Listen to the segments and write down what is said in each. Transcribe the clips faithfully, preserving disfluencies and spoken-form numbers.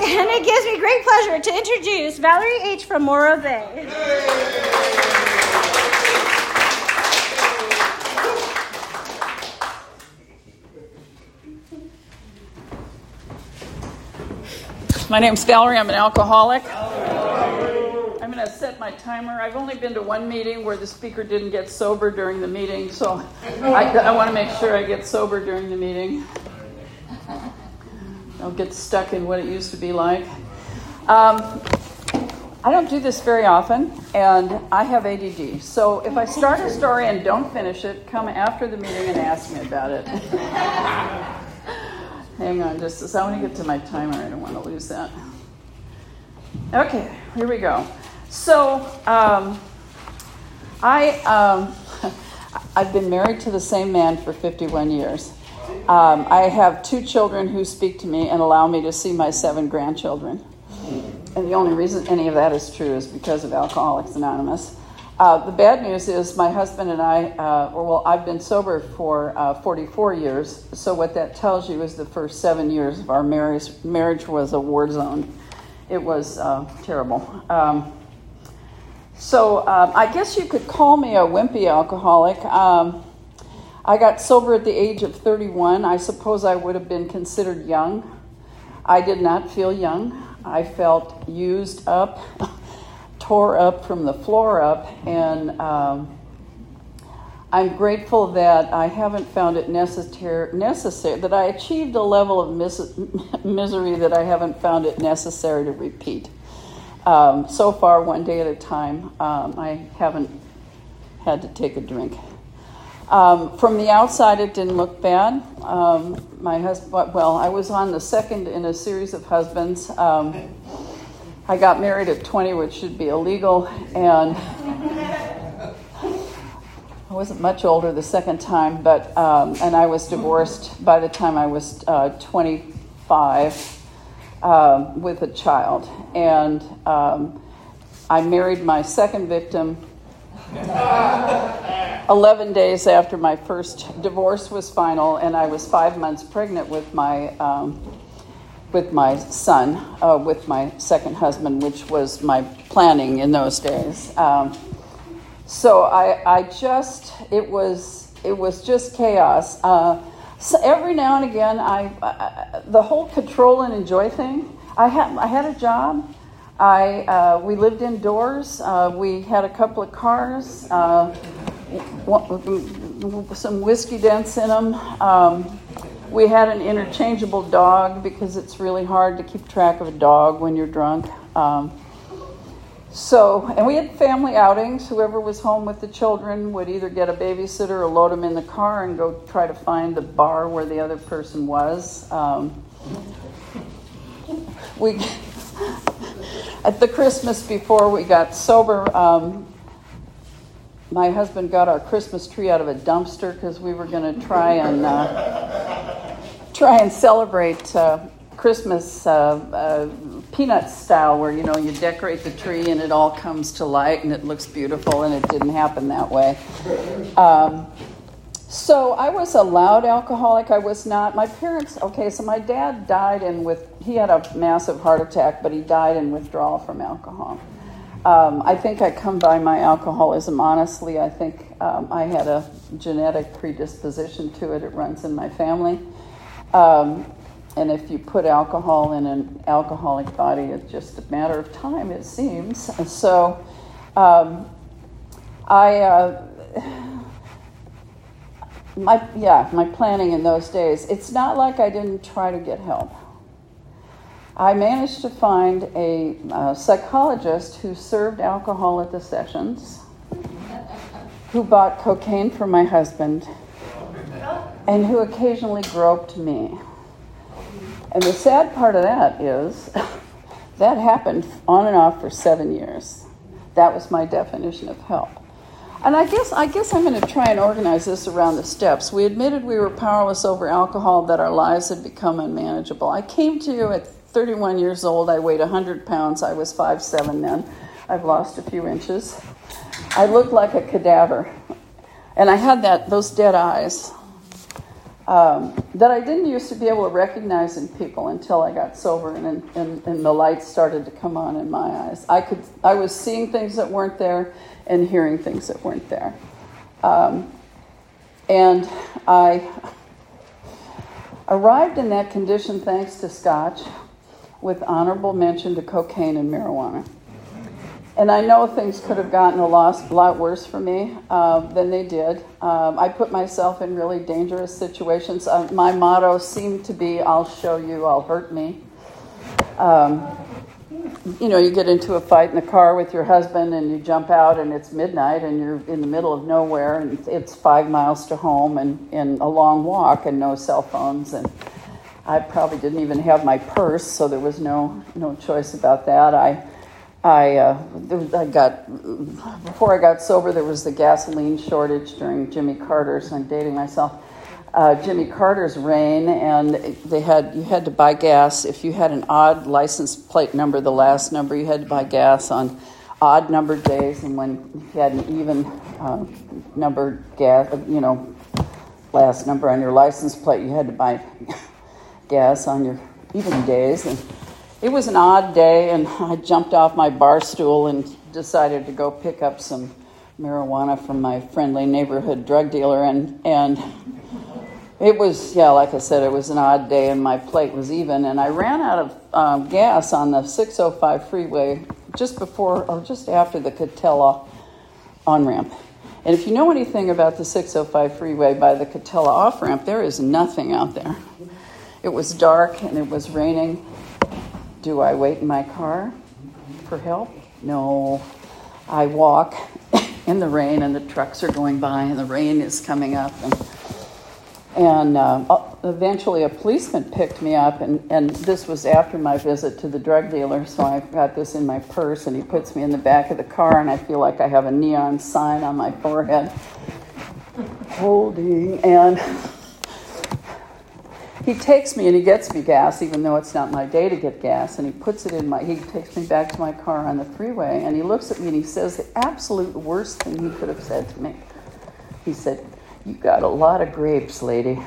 And it gives me great pleasure to introduce Valerie H. from Morro Bay. My name's Valerie. I'm an alcoholic. I'm going to set my timer. I've only been to one meeting where the speaker didn't get sober during the meeting, so I, I want to make sure I get sober during the meeting. Don't get stuck in what it used to be like. Um, I don't do this very often, and I have A D D. So if I start a story and don't finish it, come after the meeting and ask me about it. Hang on just a second. I want to get to my timer. I don't want to lose that. Okay, here we go. So, um, I, um, I've been married to the same man for fifty-one years. Um, I have two children who speak to me and allow me to see my seven grandchildren. And the only reason any of that is true is because of Alcoholics Anonymous. Uh, the bad news is my husband and I, uh, well, I've been sober for uh, forty-four years. So what that tells you is the first seven years of our marriage, marriage was a war zone. It was uh, terrible. Um, so um, I guess you could call me a wimpy alcoholic. Um, I got sober at the age of thirty-one. I suppose I would have been considered young. I did not feel young. I felt used up, tore up from the floor up, and um, I'm grateful that I haven't found it necessary, necessary that I achieved a level of mis- misery that I haven't found it necessary to repeat. Um, so far, one day at a time, um, I haven't had to take a drink. Um, from the outside, it didn't look bad. Um, my husband, well, I was on the second in a series of husbands. Um, I got married at twenty, which should be illegal, and I wasn't much older the second time, but um, and I was divorced by the time I was uh, twenty-five uh, with a child, and um, I married my second victim eleven days after my first divorce was final, and I was five months pregnant with my um, with my son, uh, with my second husband, which was my planning in those days. Um, so I, I just, it was, it was just chaos. Uh, so every now and again, I, I the whole control and enjoy thing. I had, I had a job. I, uh, we lived indoors. Uh, we had a couple of cars. Uh, some whiskey dents in them. Um, we had an interchangeable dog because it's really hard to keep track of a dog when you're drunk. Um, so, and we had family outings. Whoever was home with the children would either get a babysitter or load them in the car and go try to find the bar where the other person was. Um, we, at the Christmas before we got sober, um, my husband got our Christmas tree out of a dumpster because we were going to try and uh, try and celebrate uh, Christmas uh, uh, peanut style, where you know you decorate the tree and it all comes to light and it looks beautiful. And it didn't happen that way. Um, so I was a loud alcoholic. I was not. My parents. Okay, so my dad died in with. He had a massive heart attack, but he died in withdrawal from alcohol. Um, I think I come by my alcoholism honestly. I think um, I had a genetic predisposition to it. It runs in my family. Um, and if you put alcohol in an alcoholic body, it's just a matter of time, it seems. So um, I, uh, my yeah, my planning in those days, it's not like I didn't try to get help. I managed to find a uh, psychologist who served alcohol at the sessions, who bought cocaine for my husband, and who occasionally groped me. And the sad part of that is that happened on and off for seven years. That was my definition of help. And I guess I guess I'm going to try and organize this around the steps. We admitted we were powerless over alcohol, that our lives had become unmanageable. I came to you at thirty-one years old. I weighed one hundred pounds. I was five seven then. I've lost a few inches. I looked like a cadaver. And I had that those dead eyes. um, that I didn't used to be able to recognize in people until I got sober and, and, and the lights started to come on in my eyes. I could, I was seeing things that weren't there and hearing things that weren't there. Um, and I arrived in that condition thanks to Scotch, with honorable mention to cocaine and marijuana. And I know things could have gotten a lot, lot worse for me uh, than they did. Um, I put myself in really dangerous situations. Uh, my motto seemed to be, I'll show you, I'll hurt me. Um, you know, you get into a fight in the car with your husband and you jump out and it's midnight and you're in the middle of nowhere and it's five miles to home and, and a long walk and no cell phones. And I probably didn't even have my purse, so there was no no choice about that. I I, uh, there was, I got, before I got sober, there was the gasoline shortage during Jimmy Carter's, I'm dating myself, uh, Jimmy Carter's reign, and they had, you had to buy gas. If you had an odd license plate number, the last number, you had to buy gas on odd numbered days, and when you had an even uh, numbered gas, you know, last number on your license plate, you had to buy gas on your even days, and it was an odd day, and I jumped off my bar stool and decided to go pick up some marijuana from my friendly neighborhood drug dealer, and and it was, yeah, like I said, it was an odd day, and my plate was even, and I ran out of um, gas on the six oh five freeway just before, or just after the Catella on-ramp. And if you know anything about the six oh five freeway by the Catella off-ramp, there is nothing out there. It was dark, and it was raining. Do I wait in my car for help? No. I walk in the rain, and the trucks are going by, and the rain is coming up. And, and uh, eventually a policeman picked me up, and, and this was after my visit to the drug dealer, so I got this in my purse, and he puts me in the back of the car, and I feel like I have a neon sign on my forehead. Holding, and he takes me and he gets me gas, even though it's not my day to get gas, and he puts it in my, he takes me back to my car on the freeway, and he looks at me and he says the absolute worst thing he could have said to me. He said, "You got a lot of grapes, lady."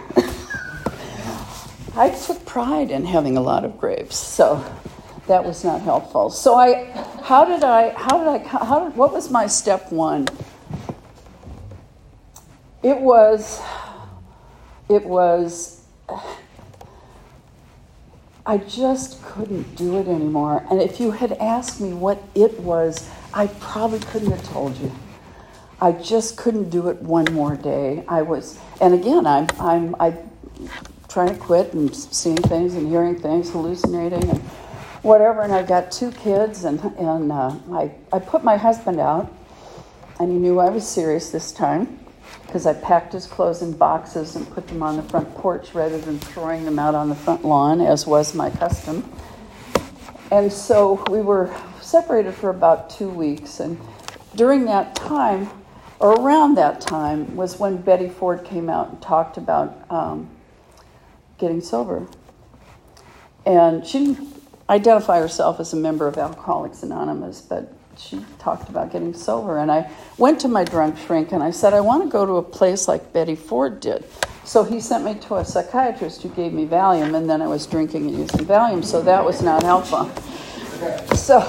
I took pride in having a lot of grapes, so that was not helpful. So I, how did I, how did I, how did, what was my step one? It was, it was, I just couldn't do it anymore. And if you had asked me what it was, I probably couldn't have told you. I just couldn't do it one more day. I was, and again, I'm, I'm, I'm trying to quit and seeing things and hearing things, hallucinating and whatever. And I've got two kids, and and uh, I, I put my husband out, and he knew I was serious this time, because I packed his clothes in boxes and put them on the front porch rather than throwing them out on the front lawn, as was my custom. And so we were separated for about two weeks. And during that time, or around that time, was when Betty Ford came out and talked about um, getting sober. And she didn't identify herself as a member of Alcoholics Anonymous, but she talked about getting sober. And I went to my drunk shrink and I said, I want to go to a place like Betty Ford did. So he sent me to a psychiatrist who gave me Valium, and then I was drinking and using Valium, so that was not helpful. So,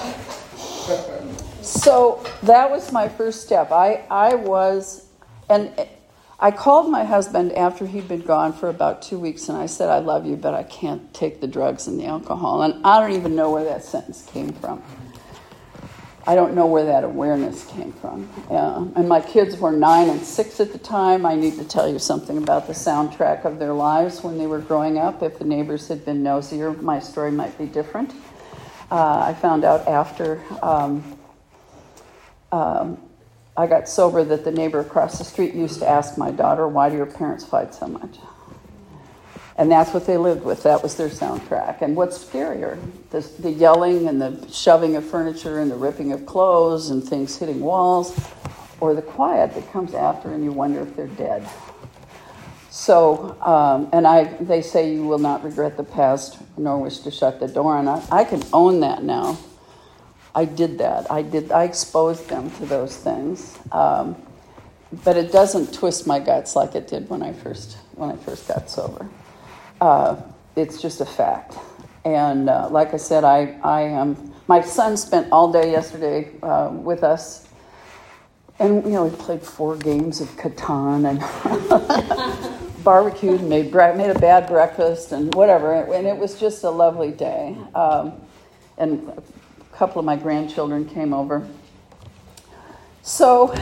so that was my first step. I, I was, and I called my husband after he'd been gone for about two weeks, and I said, I love you, but I can't take the drugs and the alcohol. And I don't even know where that sentence came from. I don't know where that awareness came from. Uh, and my kids were nine and six at the time. I need to tell you something about the soundtrack of their lives when they were growing up. If the neighbors had been nosier, my story might be different. Uh, I found out after um, um, I got sober that the neighbor across the street used to ask my daughter, why do your parents fight so much? And that's what they lived with. That was their soundtrack. And what's scarier? The, the yelling and the shoving of furniture and the ripping of clothes and things hitting walls, or the quiet that comes after and you wonder if they're dead. So, um, and I, they say you will not regret the past nor wish to shut the door. And I, I can own that now. I did that. I did. I exposed them to those things. Um, but it doesn't twist my guts like it did when I first when I first got sober. Uh, it's just a fact. And uh, like I said, I I am. Um, my son spent all day yesterday uh, with us, and you know we played four games of Catan and barbecued and made bre- made a bad breakfast and whatever. And it was just a lovely day. Um, and a couple of my grandchildren came over. So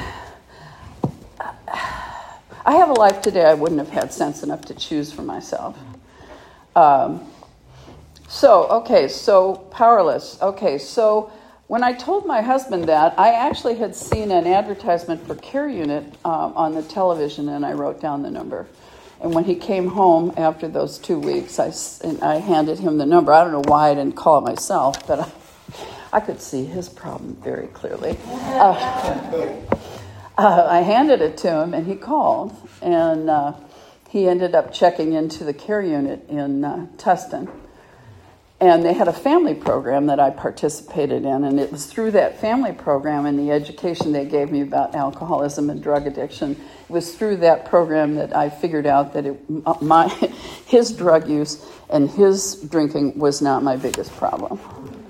I have a life today I wouldn't have had sense enough to choose for myself. Um, so, okay, so powerless. Okay, so when I told my husband that, I actually had seen an advertisement for Care Unit um, on the television, and I wrote down the number. And when he came home after those two weeks, I, and I handed him the number. I don't know why I didn't call it myself, but I, I could see his problem very clearly. Uh, uh, I handed it to him, and he called, and uh, he ended up checking into the Care Unit in uh, Tustin. And they had a family program that I participated in, and it was through that family program and the education they gave me about alcoholism and drug addiction. It was through that program that I figured out that it, my his drug use and his drinking was not my biggest problem.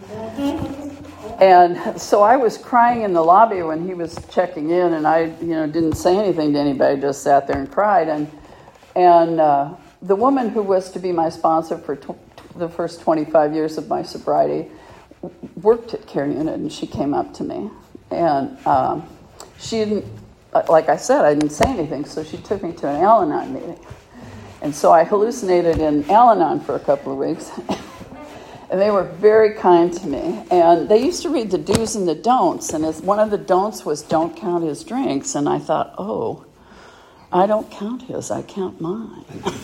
And so I was crying in the lobby when he was checking in, and I, you know, didn't say anything to anybody, just sat there and cried. And and uh, the woman who was to be my sponsor for tw- the first twenty-five years of my sobriety worked at Care Unit, and she came up to me, and um, she didn't, like I said, I didn't say anything, so she took me to an Al-Anon meeting, and so I hallucinated in Al-Anon for a couple of weeks, and they were very kind to me, and they used to read the do's and the don'ts, and as one of the don'ts was don't count his drinks, and I thought, oh, I don't count his, I count mine.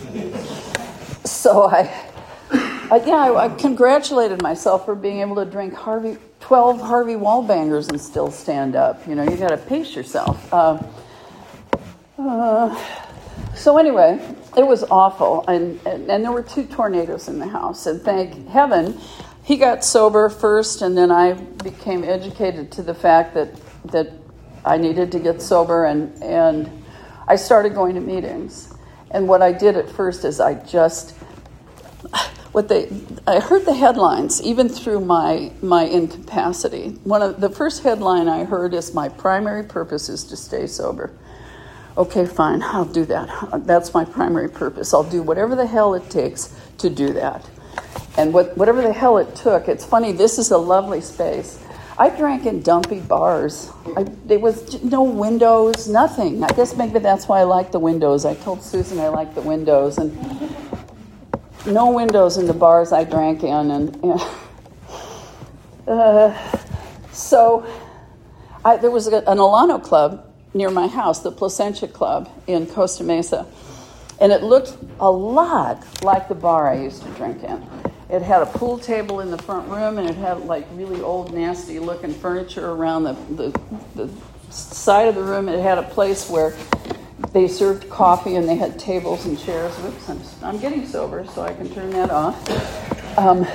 So I Uh, yeah, I, I congratulated myself for being able to drink Harvey, twelve Harvey Wallbangers and still stand up. You know, you got to pace yourself. Uh, uh, so anyway, it was awful. And, and, and there were two tornadoes in the house. And thank heaven, he got sober first, and then I became educated to the fact that, that I needed to get sober. And, and I started going to meetings. And what I did at first is I just... What they, I heard the headlines even through my my incapacity. One of the first headline I heard is "My primary purpose is to stay sober." Okay, fine, I'll do that. That's my primary purpose. I'll do whatever the hell it takes to do that. And what whatever the hell it took. It's funny. This is a lovely space. I drank in dumpy bars. I, there was no windows, nothing. I guess maybe that's why I like the windows. I told Susan I like the windows, and. No windows in the bars I drank in, and, and uh, so I, there was a, an Alano club near my house, the Placentia Club in Costa Mesa, and it looked a lot like the bar I used to drink in. It had a pool table in the front room, and it had like really old, nasty-looking furniture around the, the the side of the room. It had a place where they served coffee, and they had tables and chairs. Whoops, I'm, I'm getting sober, so I can turn that off. Um,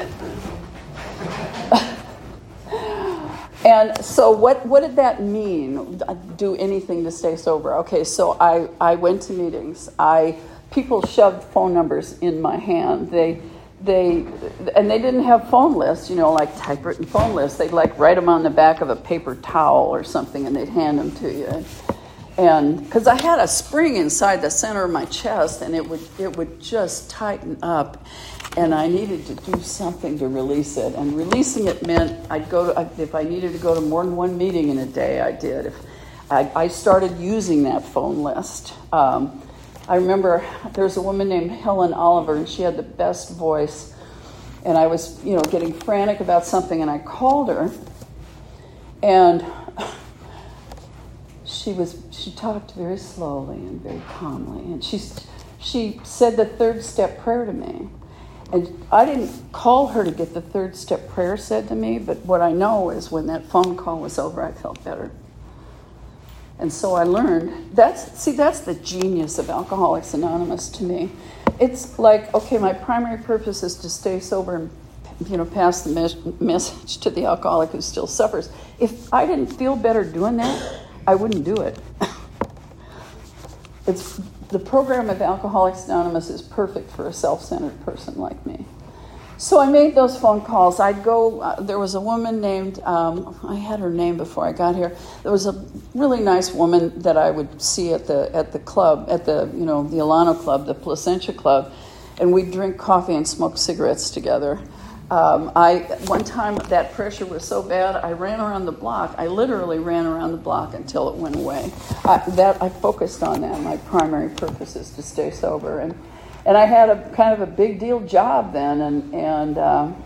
and so what, what did that mean, do anything to stay sober? Okay, so I, I went to meetings. I people shoved phone numbers in my hand. They, they, and they didn't have phone lists, you know, like typewritten phone lists. They'd like write them on the back of a paper towel or something, and they'd hand them to you. And because I had a spring inside the center of my chest, and it would it would just tighten up, and I needed to do something to release it. And releasing it meant I'd go to, if I needed to go to more than one meeting in a day, I did. If I, I started using that phone list. Um, I remember there was a woman named Helen Oliver, and she had the best voice. And I was, you know, getting frantic about something, and I called her, and she was she talked very slowly and very calmly, and she she said the third step prayer to me. And I didn't call her to get the third step prayer said to me, but what I know is when that phone call was over, I felt better. And so I learned, that's, see, that's the genius of Alcoholics Anonymous to me. It's like, okay, my primary purpose is to stay sober and, you know, pass the mes- message to the alcoholic who still suffers. If I didn't feel better doing that, I wouldn't do it. it's the program of Alcoholics Anonymous is perfect for a self-centered person like me. So I made those phone calls. I'd go, uh, there was a woman named, um, I had her name before I got here. There was a really nice woman that I would see at the at the club, at the, you know, the Alano Club, the Placentia Club, and we'd drink coffee and smoke cigarettes together. Um, I one time that pressure was so bad, I ran around the block. I literally ran around the block until it went away. I, that I focused on that. My primary purpose is to stay sober, and and I had a kind of a big deal job then, and and um,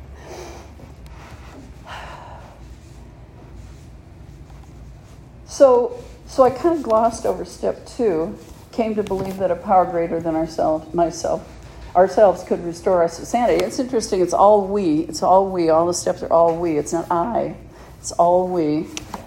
so so I kind of glossed over step two. Came to believe that a power greater than ourselves, myself. ourselves could restore us to sanity. It's interesting. It's all we. It's all we. All the steps are all we. It's not I. It's all we.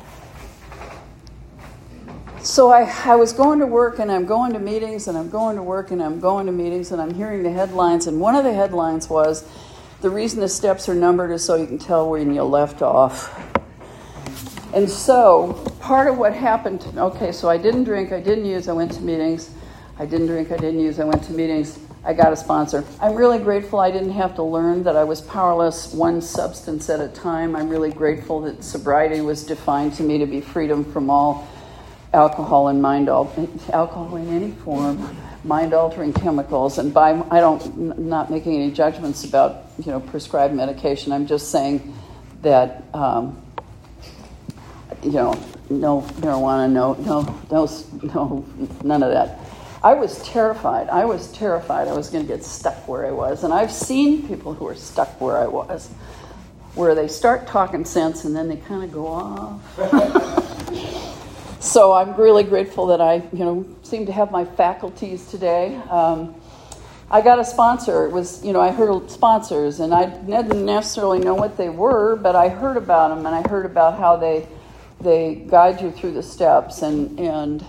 So I, I was going to work, and I'm going to meetings, and I'm going to work, and I'm going to meetings, and I'm hearing the headlines. And one of the headlines was, the reason the steps are numbered is so you can tell when you left off. And so part of what happened, okay, so I didn't drink, I didn't use, I went to meetings. I didn't drink, I didn't use, I went to meetings. I got a sponsor. I'm really grateful I didn't have to learn that I was powerless one substance at a time. I'm really grateful that sobriety was defined to me to be freedom from all alcohol and mind al- alcohol in any form, mind-altering chemicals. And by I don't n- not making any judgments about you know prescribed medication. I'm just saying that um, you know no marijuana, no no no no none of that. I was terrified. I was terrified I was going to get stuck where I was. And I've seen people who are stuck where I was, where they start talking sense and then they kind of go off. So I'm really grateful that I, you know, seem to have my faculties today. Um, I got a sponsor. It was, you know, I heard of sponsors, and I didn't necessarily know what they were, but I heard about them, and I heard about how they they guide you through the steps, and and.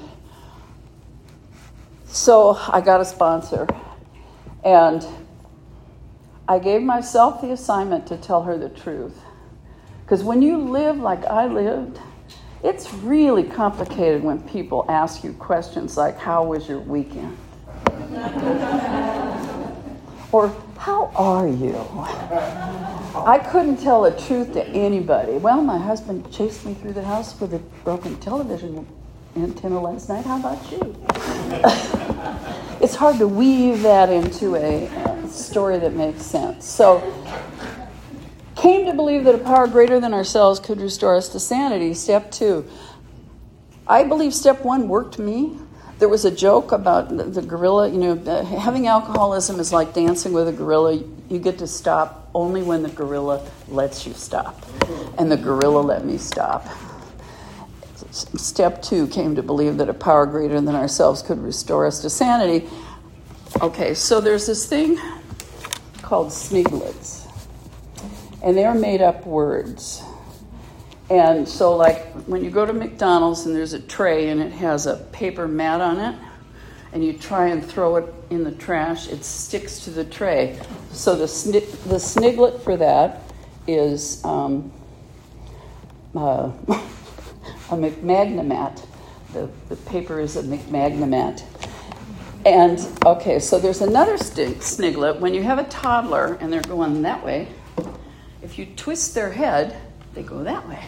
So I got a sponsor, and I gave myself the assignment to tell her the truth. Because when you live like I lived, it's really complicated when people ask you questions like, how was your weekend? Or, how are you? I couldn't tell the truth to anybody. Well, my husband chased me through the house with a broken television antenna last night. How about you? It's hard to weave that into a, a story that makes sense. So, came to believe that a power greater than ourselves could restore us to sanity. Step two. I believe step one worked me. There was a joke about the, the gorilla. You know, having alcoholism is like dancing with a gorilla. You get to stop only when the gorilla lets you stop. And the gorilla let me stop. Step two came to believe that a power greater than ourselves could restore us to sanity. Okay, so there's this thing called sniglets. And they're made up words. And so like when you go to McDonald's and there's a tray and it has a paper mat on it, and you try and throw it in the trash, it sticks to the tray. So the sni- the sniglet for that is um, uh, a McMagnamat. The, the paper is a McMagnamat. And, okay, so there's another st- sniglet. When you have a toddler and they're going that way, if you twist their head, they go that way.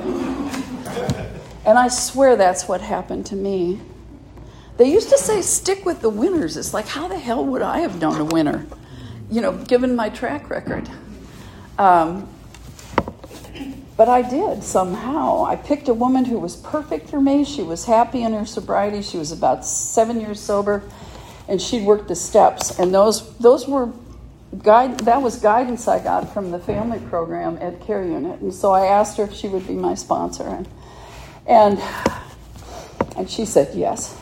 And I swear that's what happened to me. They used to say, stick with the winners. It's like, how the hell would I have known a winner? You know, given my track record. Um, but I did somehow. I picked a woman who was perfect for me. She was happy in her sobriety. She was about seven years sober. And she'd worked the steps. And those those were... Guide, that was guidance I got from the family program at Care Unit. And so I asked her if she would be my sponsor. And and, and she said yes.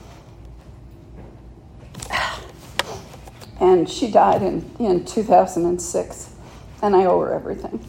And she died in, in two thousand six. And I owe her everything.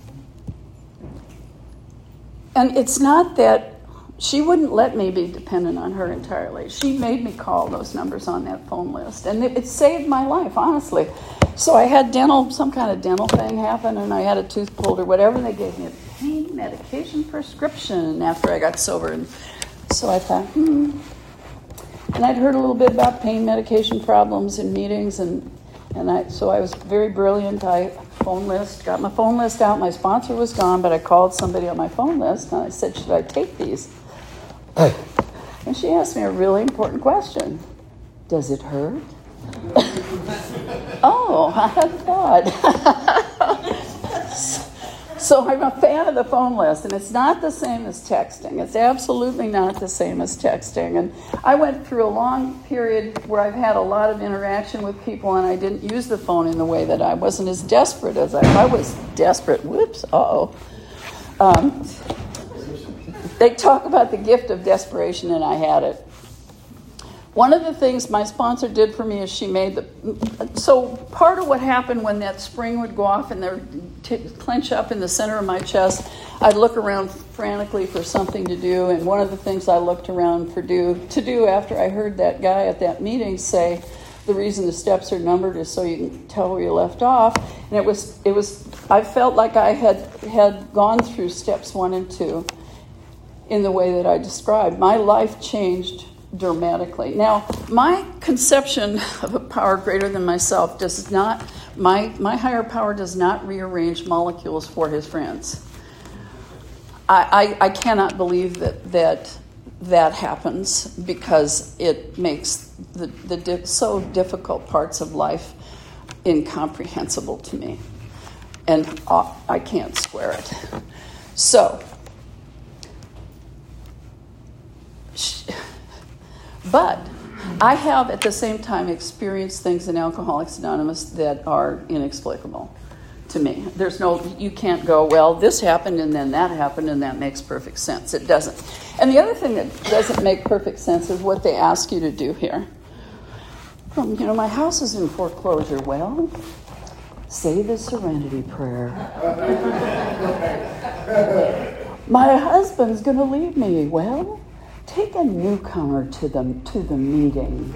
And it's not that she wouldn't let me be dependent on her entirely. She made me call those numbers on that phone list. And it, it saved my life, honestly. So I had dental, some kind of dental thing happen, and I had a tooth pulled or whatever, and they gave me a pain medication prescription after I got sober. And so I thought, hmm. and I'd heard a little bit about pain medication problems in meetings, and and I so I was very brilliant. I phone list, got my phone list out. My sponsor was gone, but I called somebody on my phone list, and I said, should I take these? And she asked me a really important question. Does it hurt? Oh, I had thought. So I'm a fan of the phone list, and it's not the same as texting. It's absolutely not the same as texting. And I went through a long period where I've had a lot of interaction with people, and I didn't use the phone in the way that I wasn't as desperate as I, I was desperate. Whoops, uh-oh. Um, they talk about the gift of desperation, and I had it. One of the things my sponsor did for me is she made the... So part of what happened when that spring would go off and they'd t- clench up in the center of my chest, I'd look around frantically for something to do. And one of the things I looked around for do to do after I heard that guy at that meeting say, the reason the steps are numbered is so you can tell where you left off. And it was, it was. I felt like I had, had gone through steps one and two in the way that I described. My life changed dramatically. Now, my conception of a power greater than myself does not, my, my higher power does not rearrange molecules for his friends. I, I, I cannot believe that that that happens because it makes the, the di- so difficult parts of life incomprehensible to me. And uh, I can't square it. So, but I have at the same time experienced things in Alcoholics Anonymous that are inexplicable to me. There's no, you can't go, well, this happened and then that happened and that makes perfect sense. It doesn't. And the other thing that doesn't make perfect sense is what they ask you to do here. Um, you know, my house is in foreclosure. Well, say the Serenity Prayer. My husband's going to leave me. Well, take a newcomer to the to the meeting.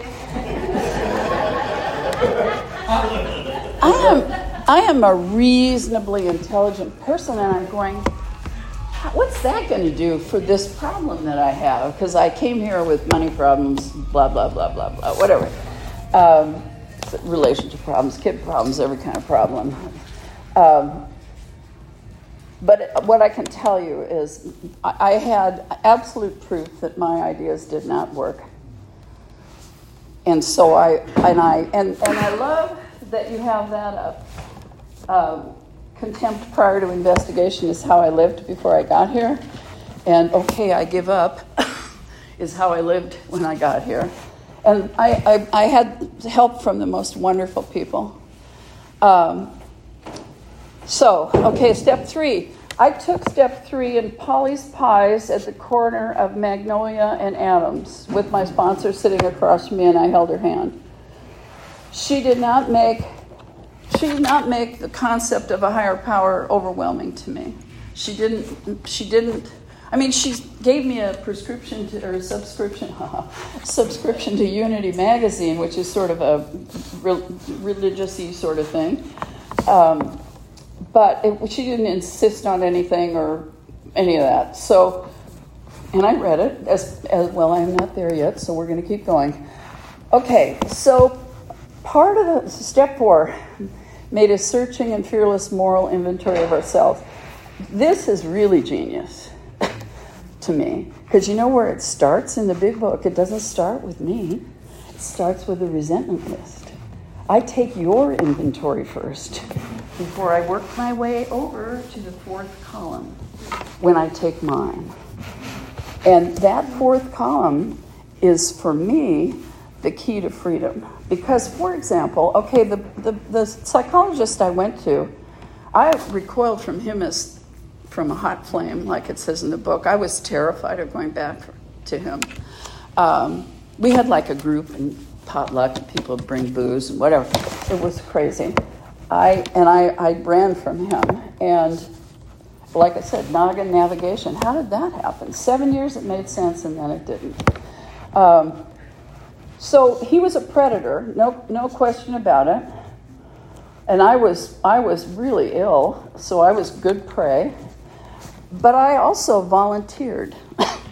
I am I am a reasonably intelligent person, and I'm going, what's that going to do for this problem that I have? Because I came here with money problems, blah blah blah blah blah, whatever, um, relationship problems, kid problems, every kind of problem. Um, But what I can tell you is I had absolute proof that my ideas did not work. And so I, and I, and, and I love that you have that up. Um, contempt prior to investigation is how I lived before I got here. And okay, I give up is how I lived when I got here. And I, I, I had help from the most wonderful people. Um, So, okay, step three. I took step three in Polly's Pies at the corner of Magnolia and Adams with my sponsor sitting across from me, and I held her hand. She did not make, she did not make the concept of a higher power overwhelming to me. She didn't, she didn't, I mean, she gave me a prescription to, or a subscription, subscription to Unity magazine, which is sort of a re- religious-y sort of thing. Um, But it, she didn't insist on anything or any of that. So, and I read it as, as well. I'm not there yet, so we're going to keep going. Okay, so part of the step four made a searching and fearless moral inventory of ourselves. This is really genius to me, because you know where it starts in the big book? It doesn't start with me. It starts with a resentment list. I take your inventory first before I work my way over to the fourth column when I take mine. And that fourth column is, for me, the key to freedom. Because, for example, okay, the, the, the psychologist I went to, I recoiled from him as from a hot flame, like it says in the book. I was terrified of going back to him. Um, we had like a group and potluck, people would bring booze and whatever. It was crazy. I and I, I ran from him. And like I said, noggin navigation. How did that happen? Seven years it made sense, and then it didn't. Um, so he was a predator, no no question about it. And I was I was really ill, so I was good prey. But I also volunteered.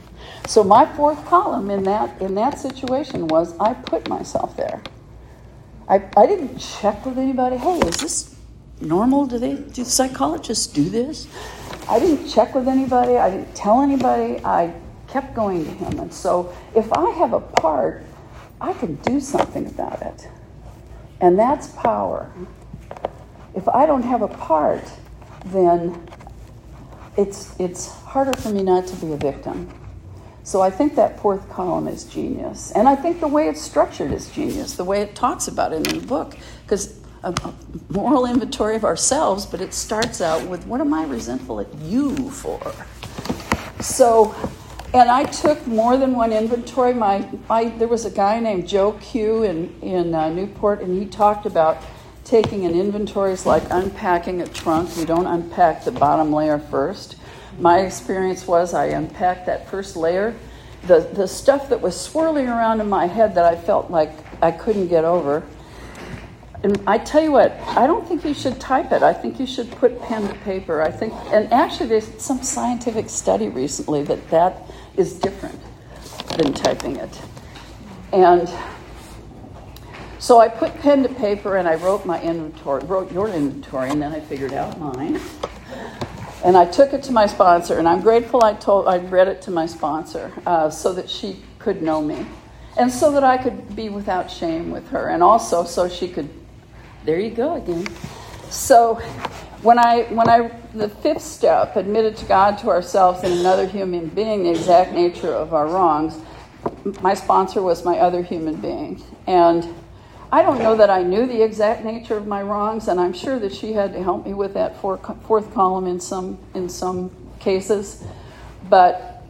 So my fourth column in that in that situation was I put myself there. I, I didn't check with anybody. Hey, is this normal? Do they do psychologists do this? I didn't check with anybody. I didn't tell anybody. I kept going to him. And so if I have a part, I can do something about it. And that's power. If I don't have a part, then it's it's harder for me not to be a victim. So I think that fourth column is genius. And I think the way it's structured is genius, the way it talks about it in the book. Because a, a moral inventory of ourselves, but it starts out with, what am I resentful at you for? So, and I took more than one inventory. My, my There was a guy named Joe Q in, in uh, Newport, and he talked about taking an inventory is like unpacking a trunk. You don't unpack the bottom layer first. My experience was I unpacked that first layer. The, the stuff that was swirling around in my head that I felt like I couldn't get over. And I tell you what, I don't think you should type it. I think you should put pen to paper. I think, and actually there's some scientific study recently that that is different than typing it. And so I put pen to paper and I wrote my inventory, wrote your inventory, and then I figured out mine. And I took it to my sponsor, and I'm grateful I told I read it to my sponsor uh, so that she could know me, and so that I could be without shame with her, and also so she could. There you go again. So when I when I the fifth step, admitted to God, to ourselves, and another human being the exact nature of our wrongs. My sponsor was my other human being, and I don't know that I knew the exact nature of my wrongs, and I'm sure that she had to help me with that four, fourth column in some in some cases. But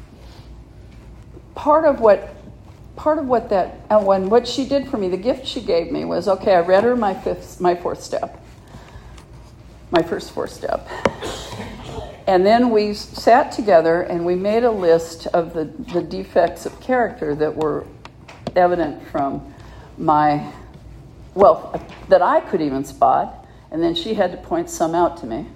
part of what part of what that and when what she did for me, the gift she gave me was, okay, I read her my fifth my fourth step, my first fourth step, and then we sat together and we made a list of the, the defects of character that were evident from my, well, that I could even spot, and then she had to point some out to me.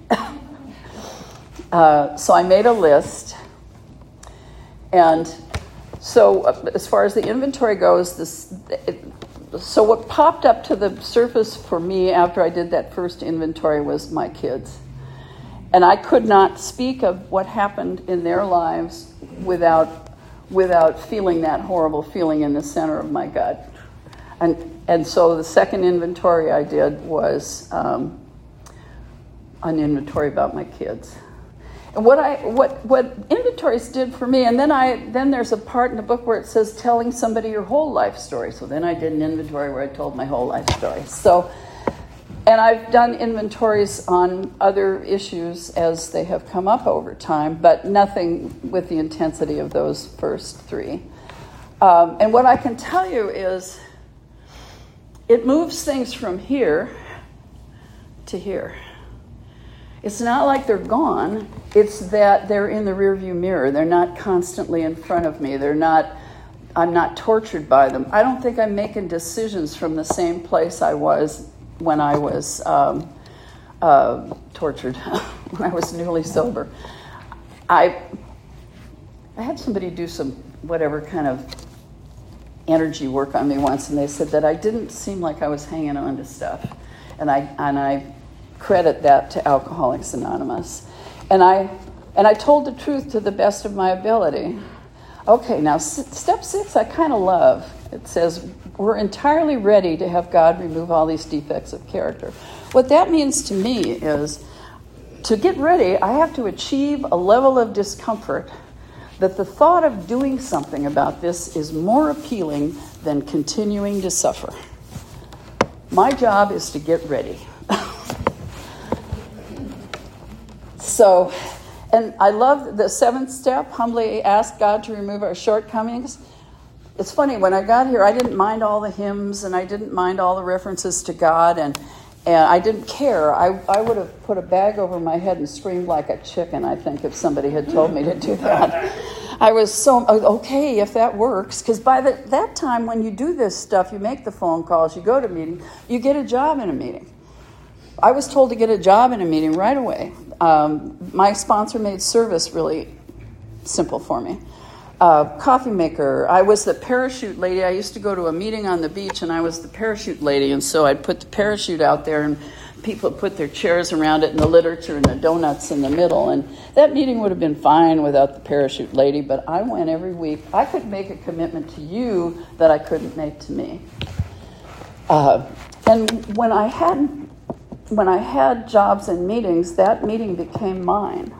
uh, so I made a list, and so uh, as far as the inventory goes, this, it, so what popped up to the surface for me after I did that first inventory was my kids. And I could not speak of what happened in their lives without without feeling that horrible feeling in the center of my gut. And and so the second inventory I did was um, an inventory about my kids. And what I what what inventories did for me, and then I then there's a part in the book where it says telling somebody your whole life story. So then I did an inventory where I told my whole life story. So, and I've done inventories on other issues as they have come up over time, but nothing with the intensity of those first three. Um, and what I can tell you is, it moves things from here to here. It's not like they're gone. It's that they're in the rearview mirror. They're not constantly in front of me. They're not, I'm not tortured by them. I don't think I'm making decisions from the same place I was when I was um, uh, tortured, when I was newly sober. I, I had somebody do some whatever kind of energy work on me once, and they said that I didn't seem like I was hanging on to stuff, and I and I credit that to Alcoholics Anonymous, and I and I told the truth to the best of my ability. Okay, now step six I kind of love. It says we're entirely ready to have God remove all these defects of character. What that means to me is, to get ready, I have to achieve a level of discomfort that the thought of doing something about this is more appealing than continuing to suffer. My job is to get ready. So, and I love the seventh step, humbly ask God to remove our shortcomings. It's funny, when I got here, I didn't mind all the hymns, and I didn't mind all the references to God, and and I didn't care. I, I would have put a bag over my head and screamed like a chicken, I think, if somebody had told me to do that. I was so, okay, if that works, because by the, that time when you do this stuff, you make the phone calls, you go to meetings, you get a job in a meeting. I was told to get a job in a meeting right away. Um, my sponsor made service really simple for me. uh, coffee maker. I was the parachute lady. I used to go to a meeting on the beach, and I was the parachute lady. And so I'd put the parachute out there, and people put their chairs around it, and the literature and the donuts in the middle. And that meeting would have been fine without the parachute lady, but I went every week. I could make a commitment to you that I couldn't make to me. Uh, and when I had when I had jobs and meetings, that meeting became mine.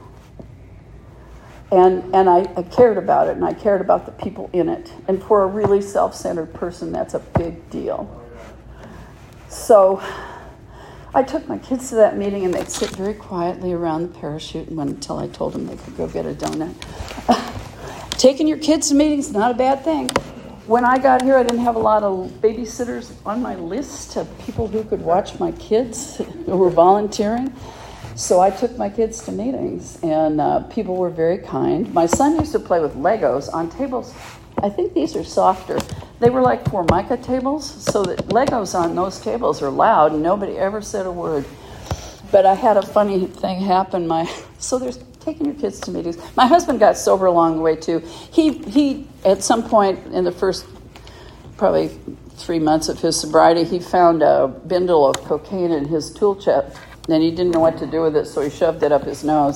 And and I, I cared about it, and I cared about the people in it. And for a really self-centered person, that's a big deal. So I took my kids to that meeting, and they'd sit very quietly around the parachute and until I told them they could go get a donut. Taking your kids to meetings is not a bad thing. When I got here, I didn't have a lot of babysitters on my list of people who could watch my kids who were volunteering. So I took my kids to meetings, and uh, people were very kind. My son used to play with Legos on tables. I think these are softer. They were like Formica tables, so that Legos on those tables are loud, and nobody ever said a word. But I had a funny thing happen. My so there's taking your kids to meetings. My husband got sober along the way too. He he at some point in the first probably three months of his sobriety, he found a bindle of cocaine in his tool chest, and he didn't know what to do with it, so he shoved it up his nose.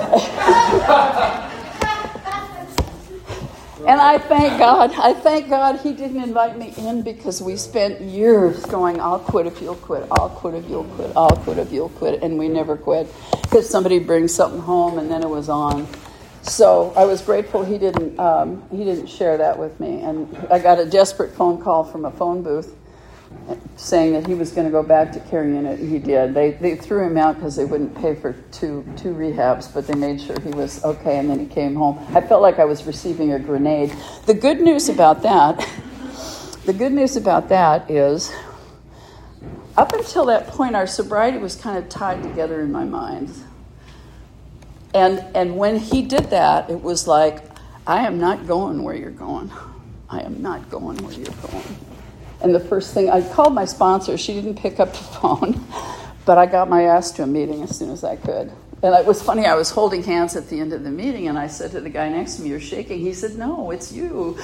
And I thank God, I thank God he didn't invite me in, because we spent years going, I'll quit if you'll quit, I'll quit if you'll quit, I'll quit if you'll quit, and we never quit, because somebody brings something home and then it was on. So I was grateful he didn't um, he didn't share that with me. And I got a desperate phone call from a phone booth saying that he was going to go back to carrying it, and he did. They they threw him out because they wouldn't pay for two two rehabs, but they made sure he was okay, and then he came home. I felt like I was receiving a grenade. The good news about that, the good news about that is, up until that point, our sobriety was kind of tied together in my mind. And and when he did that, it was like, I am not going where you're going. I am not going where you're going. And the first thing, I called my sponsor. She didn't pick up the phone, but I got my ass to a meeting as soon as I could. And it was funny, I was holding hands at the end of the meeting, and I said to the guy next to me, you're shaking. He said, no, it's you.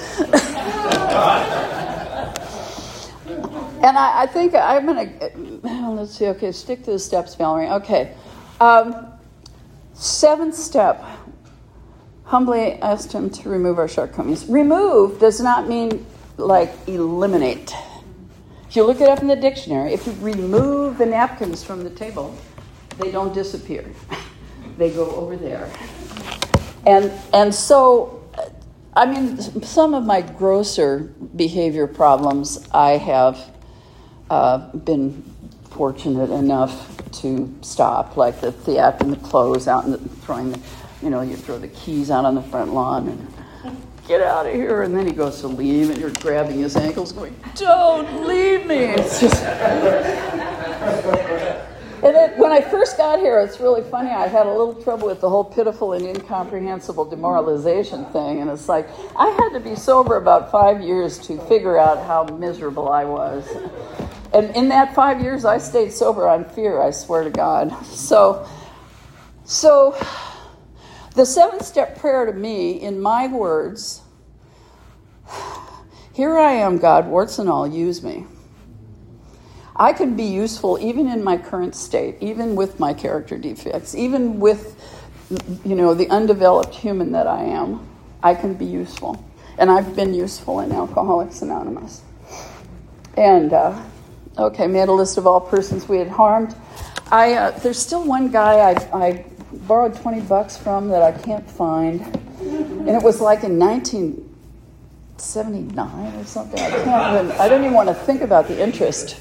And I, I think I'm going to, let's see, okay, stick to the steps, Valerie. Okay. Um, seventh step, humbly asked him to remove our shortcomings. Remove does not mean like eliminate. If you look it up in the dictionary, if you remove the napkins from the table, they don't disappear. They go over there. And and so, I mean, some of my grosser behavior problems, I have uh, been fortunate enough to stop, like the theater and the clothes out and the, throwing the, you know, you throw the keys out on the front lawn and get out of here, and then he goes to leave, and you're grabbing his ankles going, don't leave me. It's just... And then when I first got here, it's really funny, I had a little trouble with the whole pitiful and incomprehensible demoralization thing, and it's like, I had to be sober about five years to figure out how miserable I was. And in that five years, I stayed sober on fear, I swear to God. So, so... The seventh-step prayer to me, in my words, here I am, God, warts and all, use me. I can be useful even in my current state, even with my character defects, even with, you know, the undeveloped human that I am. I can be useful. And I've been useful in Alcoholics Anonymous. And, uh, okay, made a list of all persons we had harmed. I uh, there's still one guy I... I borrowed twenty bucks from that I can't find, and it was like in nineteen seventy-nine or something. I can't even, I don't even want to think about the interest.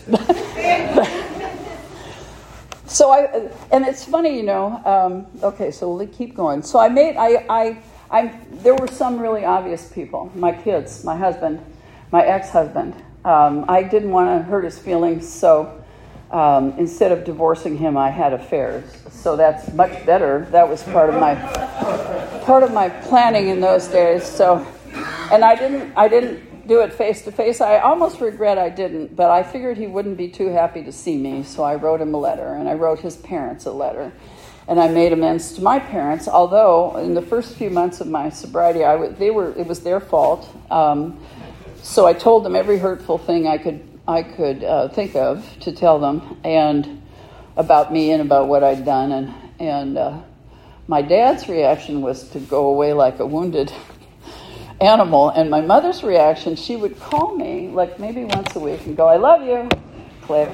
So I, and it's funny, you know, um, okay, so we'll keep going. So I made, I, I, I, there were some really obvious people, my kids, my husband, my ex-husband. Um, I didn't want to hurt his feelings, so Um, instead of divorcing him, I had affairs. So that's much better. That was part of my part of my planning in those days. So, and I didn't I didn't do it face to face. I almost regret I didn't, but I figured he wouldn't be too happy to see me. So I wrote him a letter, and I wrote his parents a letter, and I made amends to my parents. Although in the first few months of my sobriety, I w- they were it was their fault. Um, so I told them every hurtful thing I could I could uh, think of to tell them, and about me and about what I'd done. And and uh, my dad's reaction was to go away like a wounded animal, and my mother's reaction, she would call me like maybe once a week and go, "I love you," click.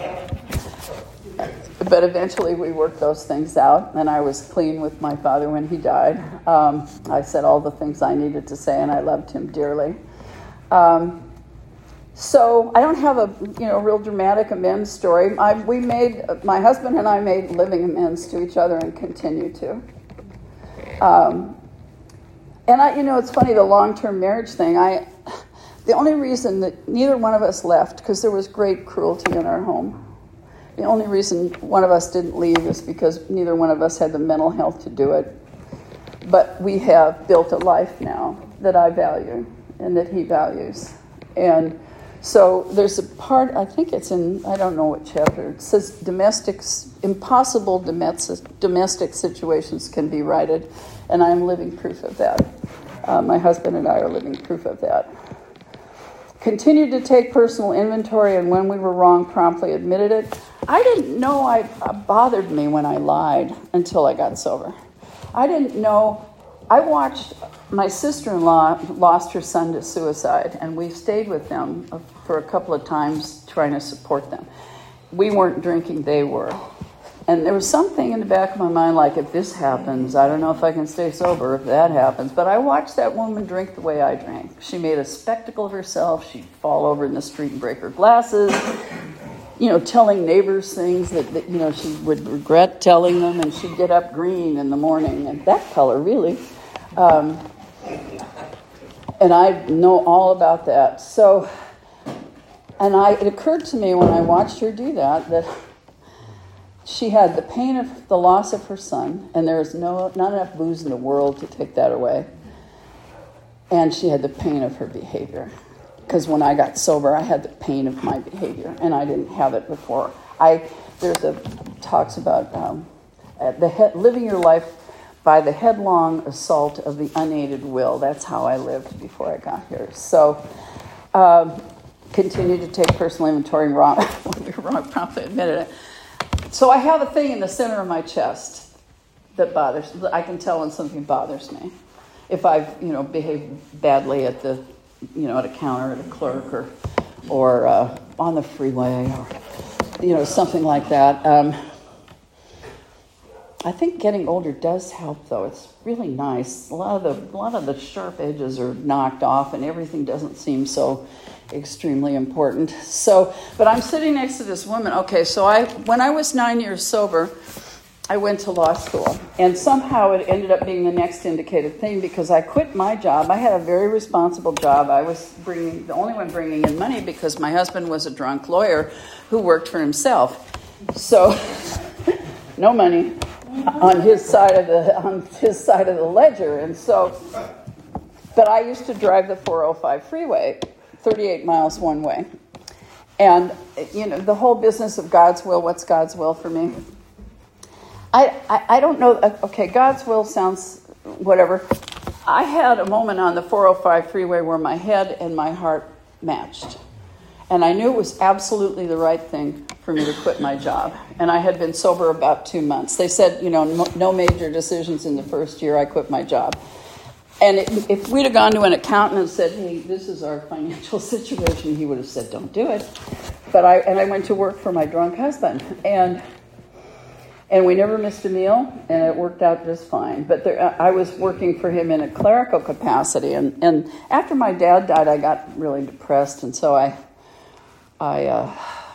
But eventually we worked those things out, and I was clean with my father when he died. Um, I said all the things I needed to say, and I loved him dearly. Um, so I don't have a you know real dramatic amends story. I, we made my husband and I made living amends to each other and continue to. Um, and I, you know, it's funny, the long-term marriage thing. I, the only reason that neither one of us left, because there was great cruelty in our home. The only reason one of us didn't leave is because neither one of us had the mental health to do it. But we have built a life now that I value and that he values. And so there's a part, I think it's in, I don't know what chapter, it says domestic, impossible domestic, domestic situations can be righted. And I'm living proof of that. Uh, my husband and I are living proof of that. Continued to take personal inventory, and when we were wrong, promptly admitted it. I didn't know I it bothered me when I lied until I got sober. I didn't know. I watched my sister-in-law lost her son to suicide, and we stayed with them for a couple of times trying to support them. We weren't drinking, they were. And there was something in the back of my mind like, if this happens, I don't know if I can stay sober if that happens. But I watched that woman drink the way I drank. She made a spectacle of herself. She'd fall over in the street and break her glasses, you know, telling neighbors things that, that, you know, she would regret telling them, and she'd get up green in the morning, and that color, really. Um, and I know all about that. So, and I, it occurred to me when I watched her do that, that she had the pain of the loss of her son, and there is no not enough booze in the world to take that away. And she had the pain of her behavior. Because when I got sober, I had the pain of my behavior, and I didn't have it before. I there's a talks about um, the head, living your life by the headlong assault of the unaided will. That's how I lived before I got here. So, um, continue to take personal inventory and wrong. When we were wrong, promptly admitted it. So I have a thing in the center of my chest that bothers. I can tell when something bothers me. If I've, you know, behaved badly at the, you know, at a counter, at a clerk, or, or uh, on the freeway, or, you know, something like that. Um, I think getting older does help, though. It's really nice. A lot of the, a lot of the sharp edges are knocked off, and everything doesn't seem so extremely important. So, but I'm sitting next to this woman. Okay, so I, when I was nine years sober, I went to law school, and somehow it ended up being the next indicated thing because I quit my job. I had a very responsible job. I was bringing the only one bringing in money because my husband was a drunk lawyer who worked for himself. So, no money on his side of the on his side of the ledger, and so. But I used to drive the four oh five freeway. thirty-eight miles one way. And, you know, the whole business of God's will, what's God's will for me? I, I, I don't know. Okay, God's will sounds whatever. I had a moment on the four oh five freeway where my head and my heart matched. And I knew it was absolutely the right thing for me to quit my job. And I had been sober about two months. They said, you know, no, no major decisions in the first year. I quit my job. And it, if we'd have gone to an accountant and said, hey, this is our financial situation, he would have said, don't do it. But I and I went to work for my drunk husband. And and we never missed a meal, and it worked out just fine. But there, I was working for him in a clerical capacity. And, and after my dad died, I got really depressed. And so I, I, uh,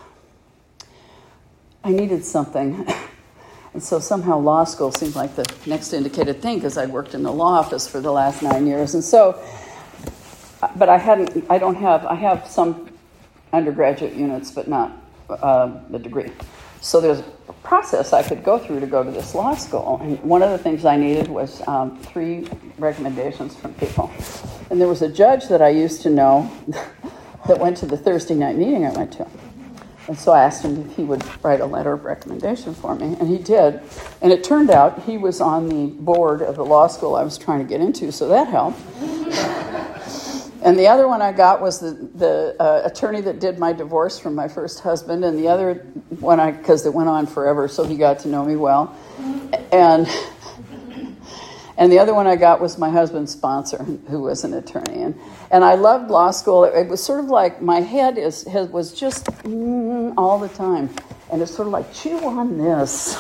I needed something. And so somehow law school seemed like the next indicated thing because I'd worked in the law office for the last nine years. And so, but I hadn't, I don't have, I have some undergraduate units, but not uh, the degree. So there's a process I could go through to go to this law school. And one of the things I needed was um, three recommendations from people. And there was a judge that I used to know that went to the Thursday night meeting I went to. And so I asked him if he would write a letter of recommendation for me, and he did. And it turned out he was on the board of the law school I was trying to get into, so that helped. And the other one I got was the, the uh, attorney that did my divorce from my first husband, and the other one, I because it went on forever, so he got to know me well. And and the other one I got was my husband's sponsor, who was an attorney. And, and I loved law school. It, it was sort of like my head is has, was just mm, all the time. And it's sort of like, chew on this.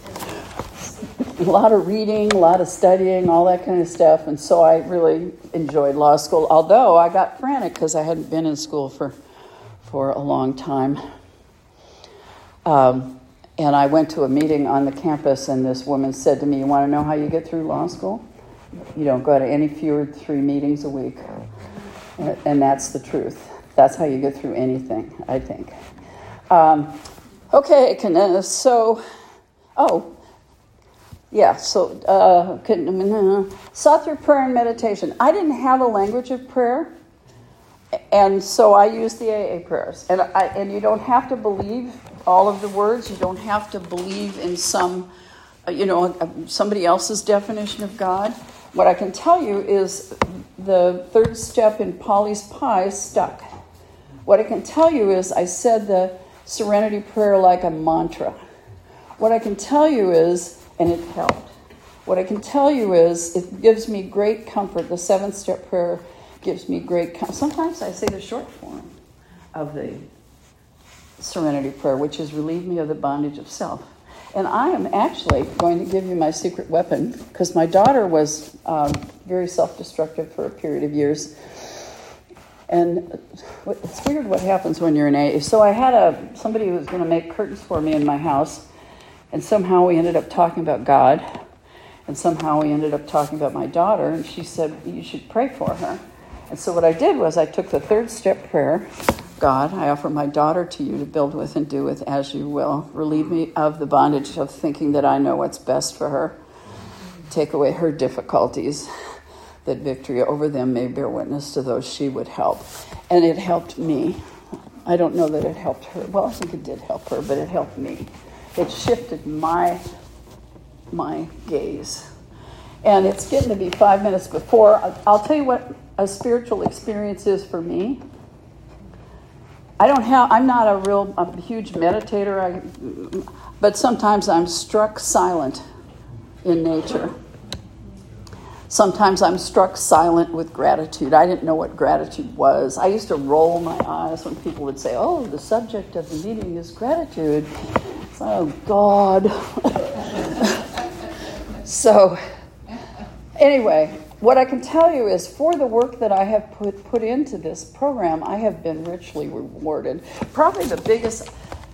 A lot of reading, a lot of studying, all that kind of stuff. And so I really enjoyed law school, although I got frantic because I hadn't been in school for, for a long time. Um, and I went to a meeting on the campus, and this woman said to me, you want to know how you get through law school? You don't go to any fewer than three meetings a week. And, and that's the truth. That's how you get through anything, I think. Um, okay, so, oh, Yeah, so uh, sought through prayer and meditation. I didn't have a language of prayer, and so I used the A A prayers. And I, and you don't have to believe all of the words. You don't have to believe in some, uh, you know, somebody else's definition of God. What I can tell you is the third step in Polly's Pie stuck. What I can tell you is I said the Serenity Prayer like a mantra. What I can tell you is, and it helped. What I can tell you is it gives me great comfort. The seventh step prayer gives me great comfort. Sometimes I say the short form of the Serenity Prayer, which is relieve me of the bondage of self. And I am actually going to give you my secret weapon, because my daughter was um, very self-destructive for a period of years. And it's weird what happens when you're in A A. So I had a somebody who was going to make curtains for me in my house. And somehow we ended up talking about God, and somehow we ended up talking about my daughter, and she said, you should pray for her. And so what I did was I took the third step prayer, God, I offer my daughter to you to build with and do with as you will. Relieve me of the bondage of thinking that I know what's best for her. Take away her difficulties, that victory over them may bear witness to those she would help. And it helped me. I don't know that it helped her. Well, I think it did help her, but it helped me. It shifted my my gaze. And it's getting to be five minutes before. I'll tell you what a spiritual experience is for me. I don't have, I'm not a real, a huge meditator, I, but sometimes I'm struck silent in nature. Sometimes I'm struck silent with gratitude. I didn't know what gratitude was. I used to roll my eyes when people would say, oh, the subject of the meeting is gratitude. Oh, God. So, anyway, what I can tell you is for the work that I have put, put into this program, I have been richly rewarded. Probably the biggest...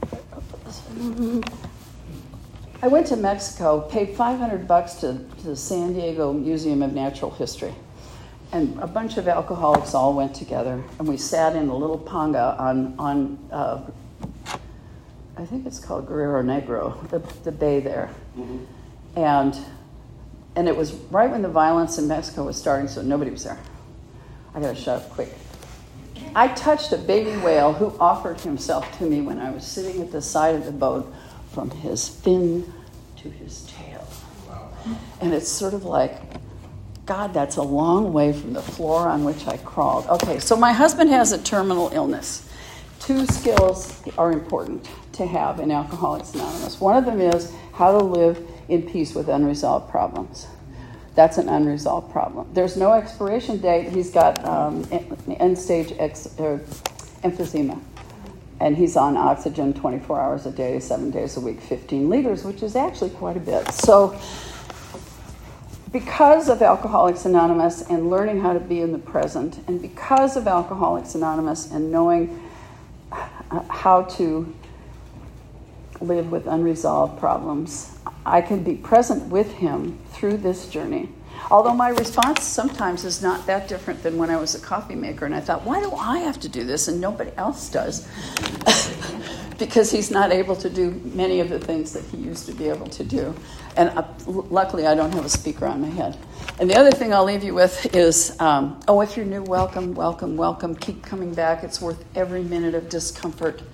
I went to Mexico, paid five hundred bucks to, to the San Diego Museum of Natural History. And a bunch of alcoholics all went together, and we sat in a little panga on... on uh, I think it's called Guerrero Negro, the, the bay there. Mm-hmm. And and it was right when the violence in Mexico was starting, so nobody was there. I gotta shut up quick. I touched a baby whale who offered himself to me when I was sitting at the side of the boat, from his fin to his tail. Wow. And it's sort of like, God, that's a long way from the floor on which I crawled. Okay, so my husband has a terminal illness. Two skills are important to have in Alcoholics Anonymous. One of them is how to live in peace with unresolved problems. That's an unresolved problem. There's no expiration date. He's got um, end-stage ex- uh, emphysema, and he's on oxygen twenty-four hours a day, seven days a week, fifteen liters, which is actually quite a bit. So because of Alcoholics Anonymous and learning how to be in the present, and because of Alcoholics Anonymous and knowing how to live with unresolved problems, I can be present with him through this journey. Although my response sometimes is not that different than when I was a coffee maker, and I thought, why do I have to do this and nobody else does? Because he's not able to do many of the things that he used to be able to do. And uh, luckily, I don't have a speaker on my head. And the other thing I'll leave you with is, um, oh, if you're new, welcome, welcome, welcome. Keep coming back. It's worth every minute of discomfort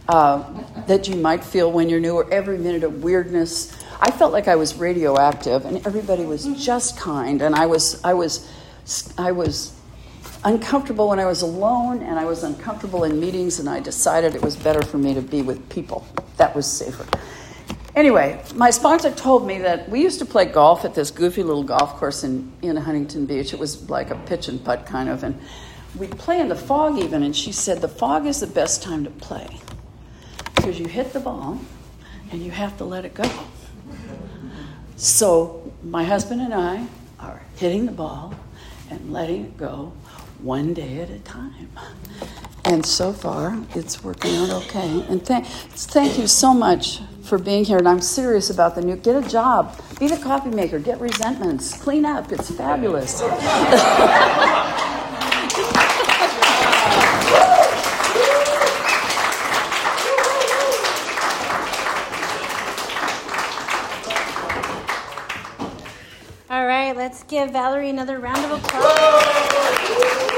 uh, that you might feel when you're new, or every minute of weirdness. I felt like I was radioactive, and everybody was just kind, and I was, I was, I was uncomfortable when I was alone, and I was uncomfortable in meetings, and I decided it was better for me to be with people. That was safer. Anyway, my sponsor told me that we used to play golf at this goofy little golf course in, in Huntington Beach. It was like a pitch and putt kind of, and we'd play in the fog even, and she said the fog is the best time to play because you hit the ball and you have to let it go. So my husband and I are hitting the ball and letting it go one day at a time. And so far, it's working out okay. And th- thank you so much for being here. And I'm serious about the new, get a job, be the coffee maker, get resentments, clean up. It's fabulous. All right, let's give Valerie another round of applause.